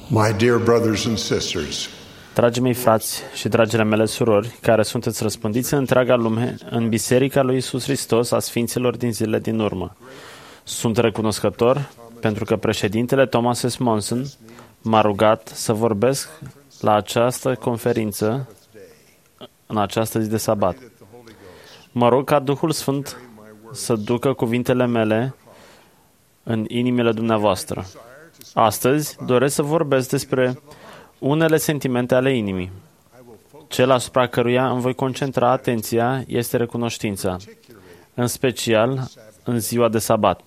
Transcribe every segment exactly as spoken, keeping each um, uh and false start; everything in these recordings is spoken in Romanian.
My dear brothers and sisters, Dragii mei frați și dragile mele surori, care sunteți răspândiți în întreaga lume, în Biserica lui Iisus Hristos a Sfinților din zilele din urmă, sunt recunoscător pentru că președintele Thomas S. Monson m-a rugat să vorbesc la această conferință în această zi de sabat. Mă rog ca Duhul Sfânt să ducă cuvintele mele în inimile dumneavoastră. Astăzi doresc să vorbesc despre unele sentimente ale inimii. Cel asupra căruia îmi voi concentra atenția este recunoștința, în special în ziua de sabat.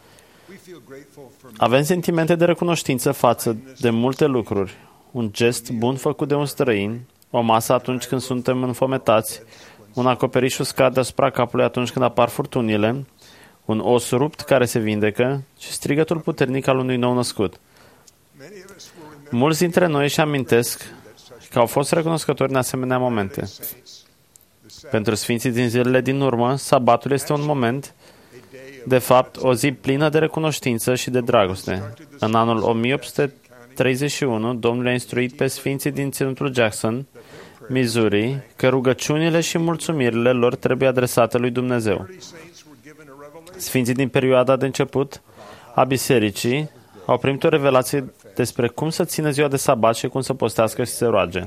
Avem sentimente de recunoștință față de multe lucruri. Un gest bun făcut de un străin, o masă atunci când suntem înfometați, un acoperiș uscat deasupra capului atunci când apar furtunile, un os rupt care se vindecă și strigătul puternic al unui nou născut. Mulți dintre noi își amintesc că au fost recunoscători în asemenea momente. Pentru sfinții din zilele din urmă, sabatul este un moment, de fapt, o zi plină de recunoștință și de dragoste. În anul o mie opt sute treizeci și unu, Domnul a instruit pe sfinții din ținutul Jackson, Missouri, că rugăciunile și mulțumirile lor trebuie adresate lui Dumnezeu. Sfinții din perioada de început a bisericii au primit o revelație despre cum să țină ziua de sabat și cum să postească și să se roage.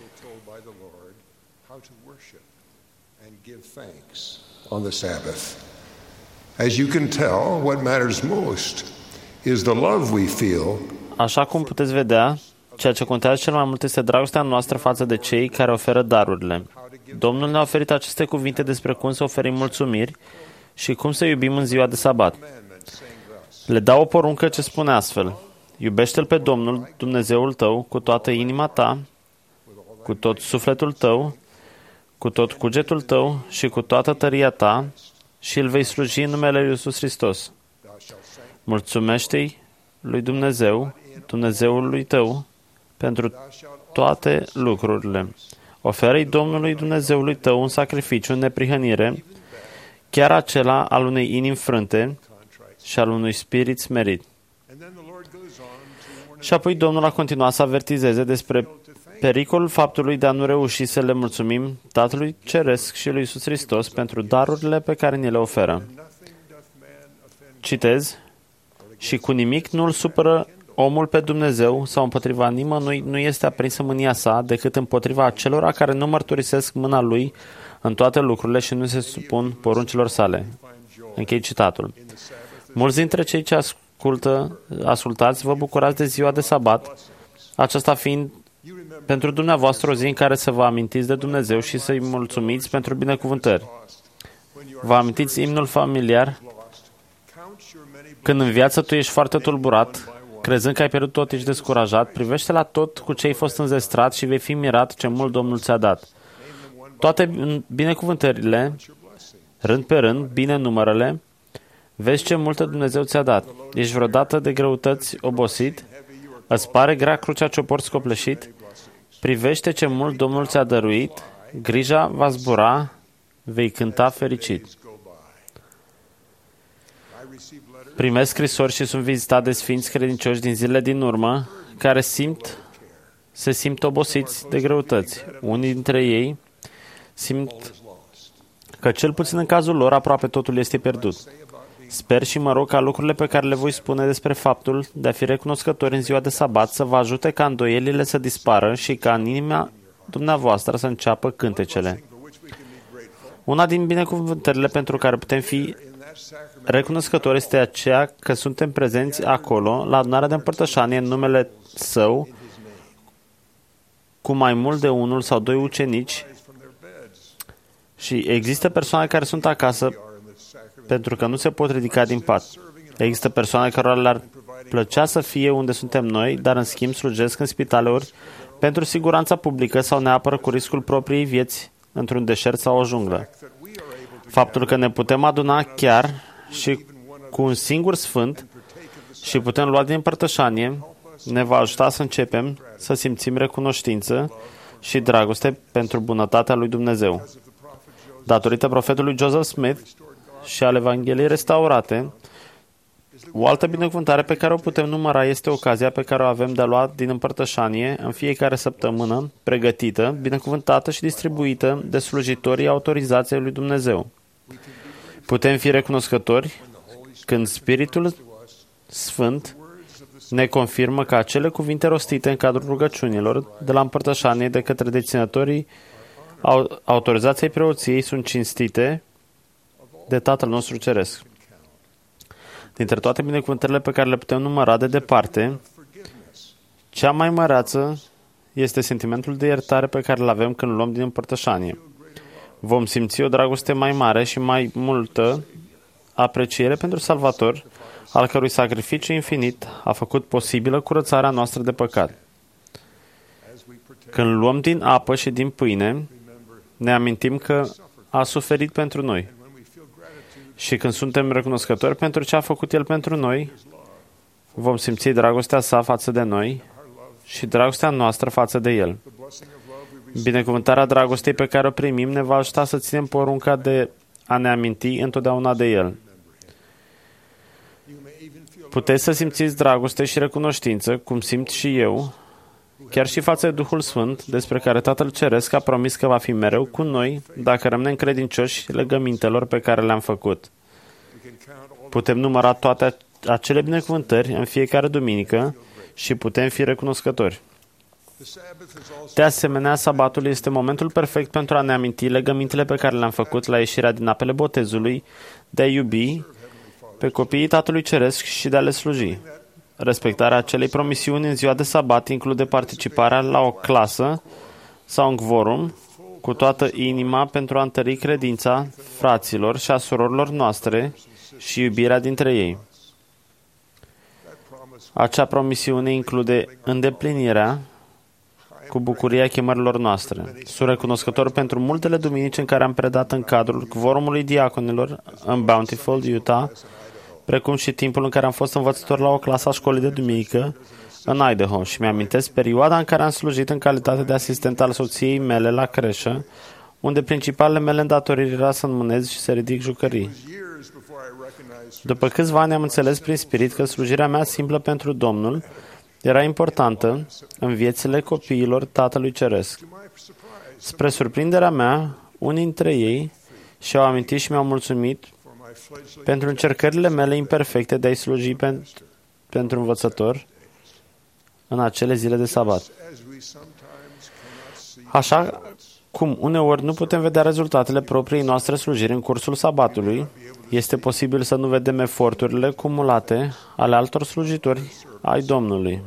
on the Sabbath. As you can tell, what matters most is the love we feel. Așa cum puteți vedea, ceea ce contează cel mai mult este dragostea noastră față de cei care oferă darurile. Domnul ne-a oferit aceste cuvinte despre cum să oferim mulțumiri și cum să iubim în ziua de sabat. Le dau o poruncă ce spune astfel: iubește-L pe Domnul, Dumnezeul tău, cu toată inima ta, cu tot sufletul tău, cu tot cugetul tău și cu toată tăria ta, și îl vei sluji în numele lui Iisus Hristos. Mulțumește-i lui Dumnezeu, Dumnezeului tău, pentru toate lucrurile. Oferă-i Domnului Dumnezeului tău un sacrificiu în neprihănire, chiar acela al unei inimi frânte și al unui spirit smerit. Și apoi Domnul a continuat să avertizeze despre pericolul faptului de a nu reuși să le mulțumim Tatălui Ceresc și lui Iisus Hristos pentru darurile pe care ni le oferă. Citez: și cu nimic nu îl supără omul pe Dumnezeu sau împotriva nimănui nu este aprinsă mânia sa decât împotriva acelora care nu mărturisesc mâna lui în toate lucrurile și nu se supun poruncilor sale. Închei citatul. Mulți dintre cei ce ascultă, ascultați vă bucurați de ziua de sabat, aceasta fiind pentru dumneavoastră o zi în care să vă amintiți de Dumnezeu și să-i mulțumiți pentru binecuvântări. Vă amintiți imnul familiar? Când în viață tu ești foarte tulburat, crezând că ai pierdut tot, ești descurajat, privește la tot cu ce ai fost înzestrat și vei fi mirat ce mult Domnul ți-a dat. Toate binecuvântările, rând pe rând, bine numărele, vezi ce multă Dumnezeu ți-a dat. Ești vreodată de greutăți obosit? Îți pare grea crucea ce o porți copleșit? Privește ce mult Domnul ți-a dăruit, grija va zbura, vei cânta fericit. Primesc scrisori și sunt vizitat de sfinți credincioși din zilele din urmă, care simt, se simt obosiți de greutăți. Unii dintre ei simt că cel puțin în cazul lor aproape totul este pierdut. Sper și mă rog ca lucrurile pe care le voi spune despre faptul de a fi recunoscători în ziua de sabat să vă ajute ca îndoielile să dispară și ca în inima dumneavoastră să înceapă cântecele. Una din binecuvântările pentru care putem fi recunoscători este aceea că suntem prezenți acolo, la adunarea de împărtășanie, în numele Său, cu mai mult de unul sau doi ucenici, și există persoane care sunt acasă pentru că nu se pot ridica din pat. Există persoane care le-ar plăcea să fie unde suntem noi, dar în schimb slujesc în spitaleuri pentru siguranța publică sau ne apără cu riscul propriei vieți într-un deșert sau o junglă. Faptul că ne putem aduna chiar și cu un singur sfânt și putem lua din împărtășanie ne va ajuta să începem să simțim recunoștință și dragoste pentru bunătatea lui Dumnezeu. Datorită profetului Joseph Smith și al Evangheliei restaurate, O altă binecuvântare pe care o putem număra este ocazia pe care o avem de a lua din împărtășanie în fiecare săptămână, pregătită, binecuvântată și distribuită de slujitorii autorizați ai lui Dumnezeu. Putem fi recunoscători când Spiritul Sfânt ne confirmă că acele cuvinte rostite în cadrul rugăciunilor de la împărtășanie de către deținătorii autorizației preoției sunt cinstite de Tatăl nostru Ceresc. Dintre toate binecuvântările pe care le putem număra de departe, cea mai măreață este sentimentul de iertare pe care îl avem când luăm din împărtășanie. Vom simți o dragoste mai mare și mai multă apreciere pentru Salvator, al cărui sacrificiu infinit a făcut posibilă curățarea noastră de păcat. Când luăm din apă și din pâine, ne amintim că a suferit pentru noi. Și când suntem recunoscători pentru ce a făcut El pentru noi, vom simți dragostea sa față de noi și dragostea noastră față de El. Binecuvântarea dragostei pe care o primim ne va ajuta să ținem porunca de a ne aminti întotdeauna de El. Puteți să simțiți dragoste și recunoștință, cum simt și eu, chiar și față de Duhul Sfânt, despre care Tatăl Ceresc a promis că va fi mereu cu noi dacă rămânem credincioși legămintelor pe care le-am făcut. Putem număra toate acele binecuvântări în fiecare duminică și putem fi recunoscători. De asemenea, sabatul este momentul perfect pentru a ne aminti legămintele pe care le-am făcut la ieșirea din apele botezului, de a iubi pe copiii Tatălui Ceresc și de a le sluji. Respectarea acelei promisiuni în ziua de sabat include participarea la o clasă sau un quorum cu toată inima pentru a întări credința fraților și a surorilor noastre și iubirea dintre ei. Acea promisiune include îndeplinirea cu bucuria chemărilor noastre. Sunt recunoscător pentru multele duminici în care am predat în cadrul quorumului diaconilor în Bountiful, Utah, precum și timpul în care am fost învățător la o clasă a școlii de duminică în Idaho și mi-amintesc perioada în care am slujit în calitate de asistent al soției mele la creșă, unde principalele mele îndatoriri era să înmânez și să ridic jucării. După câțiva ani am înțeles prin spirit că slujirea mea simplă pentru Domnul era importantă în viețile copiilor Tatălui Ceresc. Spre surprinderea mea, unii dintre ei și-au amintit și mi-au mulțumit pentru încercările mele imperfecte de a-i sluji pentru, pentru învățător în acele zile de sabat. Așa cum uneori nu putem vedea rezultatele propriei noastre slujiri în cursul sabatului, este posibil să nu vedem eforturile cumulate ale altor slujitori ai Domnului.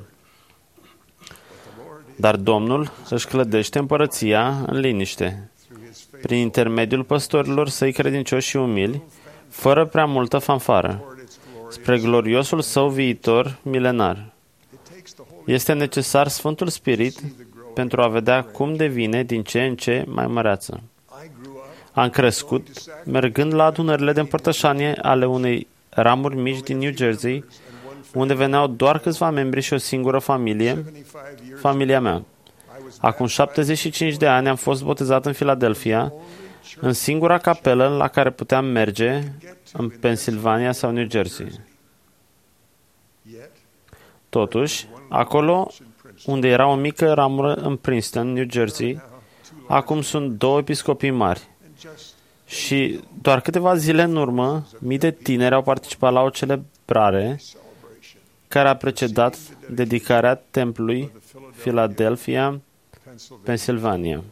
Dar Domnul își clădește împărăția în liniște, prin intermediul păstorilor săi credincioși și umili, fără prea multă fanfară, spre gloriosul său viitor milenar. Este necesar Sfântul Spirit pentru a vedea cum devine din ce în ce mai măreață. Am crescut mergând la adunările de împărtășanie ale unei ramuri mici din New Jersey, unde veneau doar câțiva membri și o singură familie, familia mea. Acum șaptezeci și cinci de ani am fost botezat în Philadelphia, în singura capelă la care puteam merge în Pennsylvania sau New Jersey. Totuși, acolo unde era o mică ramură în Princeton, New Jersey, acum sunt două episcopii mari. Și doar câteva zile în urmă, mii de tineri au participat la o celebrare care a precedat dedicarea templului Philadelphia, Pennsylvania.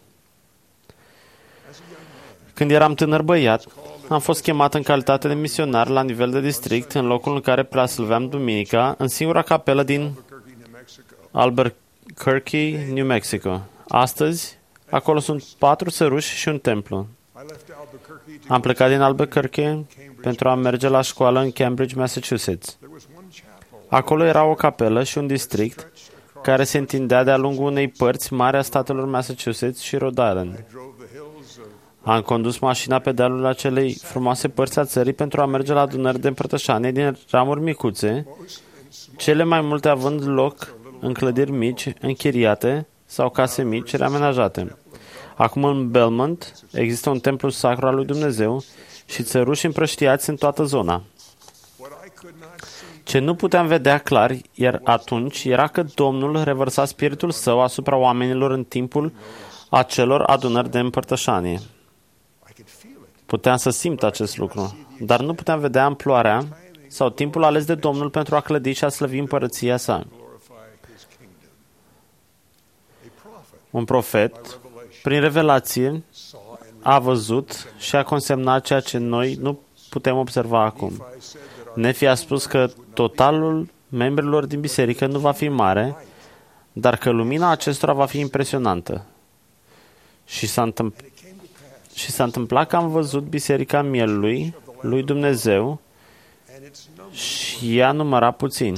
Când eram tânăr băiat, am fost chemat în calitate de misionar la nivel de district, în locul în care preaslăveam duminica, în singura capelă din Albuquerque, New Mexico. Astăzi, acolo sunt patru săruși și un templu. Am plecat din Albuquerque pentru a merge la școală în Cambridge, Massachusetts. Acolo era o capelă și un district care se întindea de-a lungul unei părți mari a statelor Massachusetts și Rhode Island. Am condus mașina pe dealul acelei frumoase părți a țării pentru a merge la adunări de împărtășanie din ramuri micuțe, cele mai multe având loc în clădiri mici, închiriate sau case mici, reamenajate. Acum în Belmont există un templu sacru al lui Dumnezeu și țăruși împrăștiați în toată zona. Ce nu puteam vedea clar iar atunci era că Domnul revărsa Spiritul Său asupra oamenilor în timpul acelor adunări de împărtășanie. Puteam să simt acest lucru, dar nu puteam vedea amploarea sau timpul ales de Domnul pentru a clădi și a slăvi împărăția Sa. Un profet, prin revelație, a văzut și a consemnat ceea ce noi nu putem observa acum. Nefi a spus că totalul membrilor din biserică nu va fi mare, dar că lumina acestora va fi impresionantă. Și s-a întâmplat, și s-a întâmplat că am văzut biserica mielului lui Dumnezeu și ea număra puțini.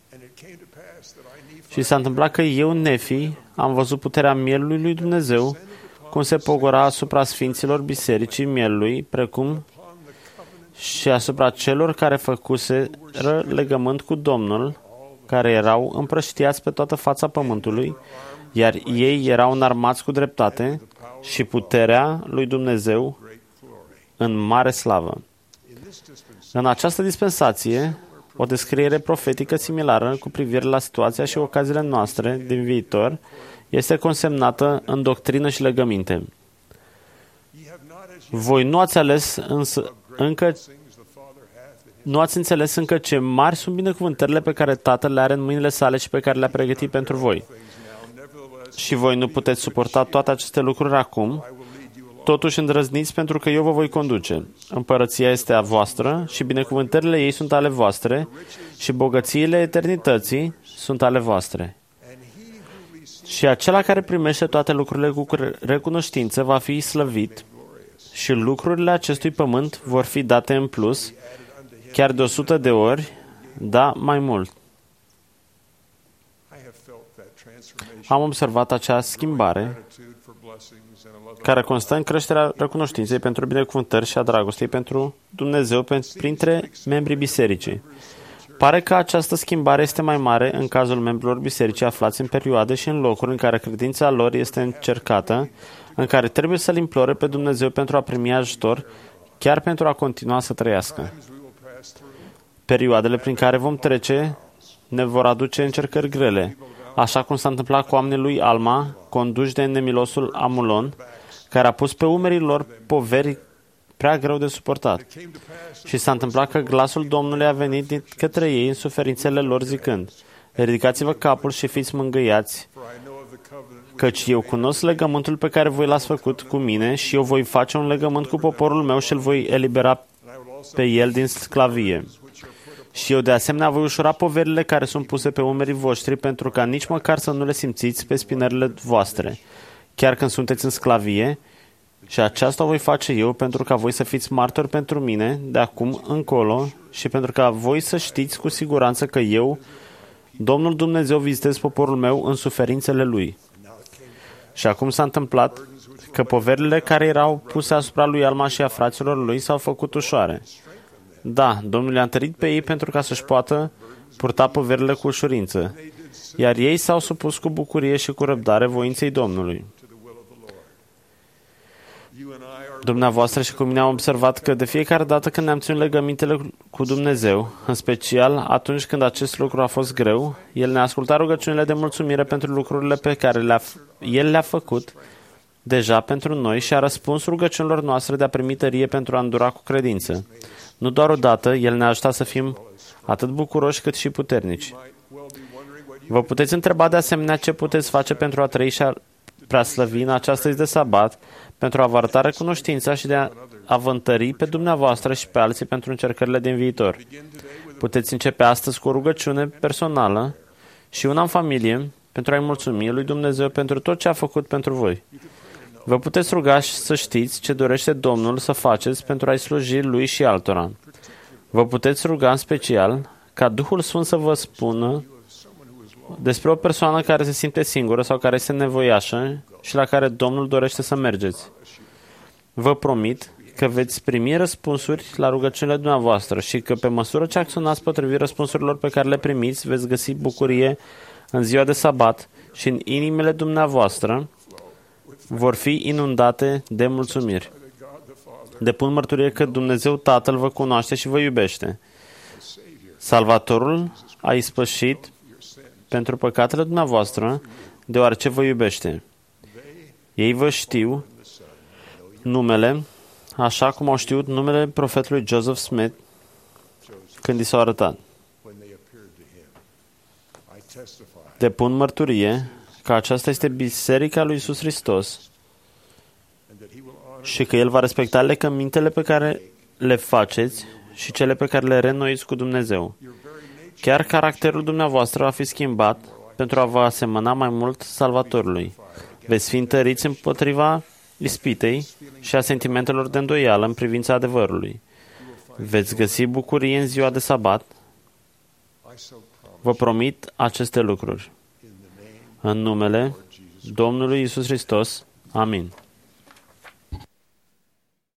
Și s-a întâmplat că eu, Nefi, am văzut puterea mielului lui Dumnezeu, cum se pogora asupra sfinților bisericii mielului, precum și asupra celor care făcuseră legământ cu Domnul, care erau împrăștiați pe toată fața pământului, iar ei erau înarmați cu dreptate și puterea lui Dumnezeu în mare slavă. În această dispensație, o descriere profetică similară cu privire la situația și ocaziile noastre din viitor este consemnată în doctrină și legăminte. Voi nu ați ales însă încă nu ați înțeles încă ce mari sunt binecuvântările pe care Tatăl le are în mâinile sale și pe care le-a pregătit pentru voi. Și voi nu puteți suporta toate aceste lucruri acum, totuși îndrăzniți pentru că eu vă voi conduce. Împărăția este a voastră și binecuvântările ei sunt ale voastre și bogățiile eternității sunt ale voastre. Și acela care primește toate lucrurile cu recunoștință va fi slăvit și lucrurile acestui pământ vor fi date în plus, chiar de o sută de ori, da, mai mult. Am observat acea schimbare care constă în creșterea recunoștinței pentru binecuvântări și a dragostei pentru Dumnezeu printre membrii bisericii. Pare că această schimbare este mai mare în cazul membrilor bisericii aflați în perioade și în locuri în care credința lor este încercată, în care trebuie să-L implore pe Dumnezeu pentru a primi ajutor, chiar pentru a continua să trăiască. Perioadele prin care vom trece ne vor aduce încercări grele, așa cum s-a întâmplat cu oamenii lui Alma, conduși de nemilosul Amulon, care a pus pe umerii lor poveri prea greu de suportat. Și s-a întâmplat că glasul Domnului a venit către ei în suferințele lor zicând: ridicați-vă capul și fiți mângâiați, căci eu cunosc legământul pe care voi l-ați făcut cu mine și eu voi face un legământ cu poporul meu și îl voi elibera pe el din sclavie. Și eu de asemenea voi ușura poverile care sunt puse pe umerii voștri, pentru ca nici măcar să nu le simțiți pe spinările voastre, chiar când sunteți în sclavie, și aceasta o voi face eu pentru ca voi să fiți martori pentru mine de acum încolo și pentru ca voi să știți cu siguranță că eu, Domnul Dumnezeu, vizitez poporul meu în suferințele lui. Și acum s-a întâmplat că poverile care erau puse asupra lui Alma și a fraților lui s-au făcut ușoare. Da, Domnul i-a întărit pe ei pentru ca să-și poată purta poverile cu ușurință, iar ei s-au supus cu bucurie și cu răbdare voinței Domnului. Dumneavoastră și cu mine am observat că de fiecare dată când ne-am ținut legămintele cu Dumnezeu, în special atunci când acest lucru a fost greu, El ne-a ascultat rugăciunile de mulțumire pentru lucrurile pe care le-a, El le-a făcut deja pentru noi și a răspuns rugăciunilor noastre de a primi tărie pentru a îndura cu credință. Nu doar odată, El ne-a ajutat să fim atât bucuroși cât și puternici. Vă puteți întreba de asemenea ce puteți face pentru a trăi și a preaslăvi în această zi de sabat, pentru a vă arăta recunoștința și de a, a vă întări pe dumneavoastră și pe alții pentru încercările din viitor. Puteți începe astăzi cu o rugăciune personală și una în familie pentru a-i mulțumi lui Dumnezeu pentru tot ce a făcut pentru voi. Vă puteți ruga și să știți ce dorește Domnul să faceți pentru a-i sluji Lui și altora. Vă puteți ruga în special ca Duhul Sfânt să vă spună despre o persoană care se simte singură sau care este nevoiașă și la care Domnul dorește să mergeți. Vă promit că veți primi răspunsuri la rugăciunile dumneavoastră și că pe măsură ce acționați potrivit răspunsurilor pe care le primiți, veți găsi bucurie în ziua de sabat și în inimile dumneavoastră vor fi inundate de mulțumiri. Depun mărturie că Dumnezeu Tatăl vă cunoaște și vă iubește. Salvatorul a ispășit pentru păcatele dumneavoastră, deoarece vă iubește. Ei vă știu numele, așa cum au știut numele profetului Joseph Smith când i s-au arătat. Depun mărturie că aceasta este Biserica lui Iisus Hristos și că El va respecta legămintele pe care le faceți și cele pe care le reînnoiți cu Dumnezeu. Chiar caracterul dumneavoastră va fi schimbat pentru a vă asemăna mai mult Salvatorului. Veți fi întăriți împotriva ispitei și a sentimentelor de îndoială în privința adevărului. Veți găsi bucurie în ziua de sabat. Vă promit aceste lucruri. În numele Domnului Iisus Hristos. Amin.